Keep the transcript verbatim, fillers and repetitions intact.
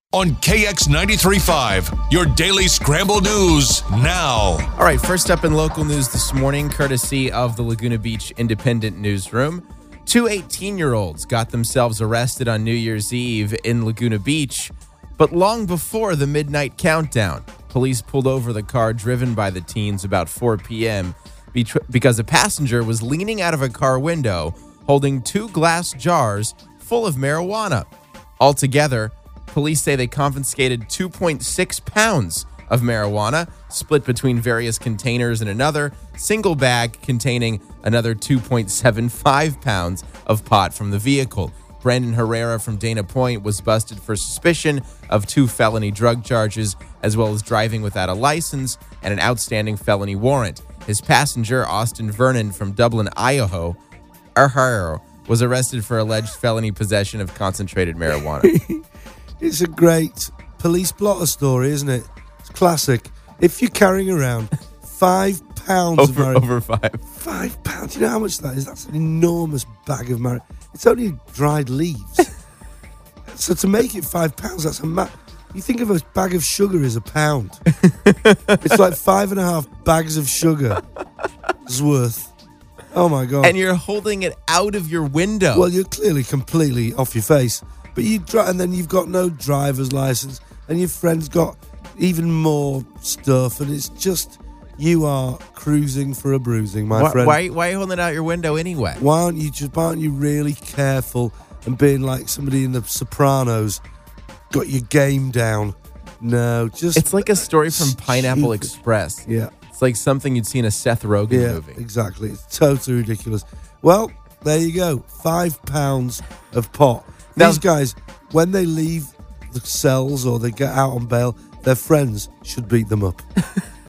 On K X ninety-three point five, your daily Scramble News now. All right, first up in local news this morning, courtesy of the Laguna Beach Independent Newsroom, two eighteen-year-olds got themselves arrested on New Year's Eve in Laguna Beach, but long before the midnight countdown. Police pulled over the car driven by the teens about four p.m. because a passenger was leaning out of a car window holding two glass jars full of marijuana. Altogether, police say they confiscated two point six pounds of marijuana, split between various containers in another single bag containing another two point seven five pounds of pot from the vehicle. Brandon Herrera from Dana Point was busted for suspicion of two felony drug charges, as well as driving without a license and an outstanding felony warrant. His passenger, Austin Vernon from Dublin, Idaho, Herrera, was arrested for alleged felony possession of concentrated marijuana. It's a great police blotter story, isn't it? It's classic. If you're carrying around five pounds over, of marijuana, over five. Five pounds. Do you know how much that is? That's an enormous bag of marijuana. It's only dried leaves. So to make it five pounds, that's a ma- You think of a bag of sugar as a pound. It's like five and a half bags of sugar is worth. Oh my God. And you're holding it out of your window. Well, you're clearly completely off your face. But you dri- and then you've got no driver's license, and your friend's got even more stuff, and it's just you are cruising for a bruising, my why, friend. Why, why are you holding it out your window anyway? Why aren't you just? Why aren't you really careful and being like somebody in The Sopranos, got your game down? No, just it's like a story from stupid. Pineapple Express. Yeah, it's like something you'd see in a Seth Rogen yeah, movie. Exactly. It's totally ridiculous. Well, there you go. Five pounds of pot. Now, These guys, when they leave the cells or they get out on bail, their friends should beat them up.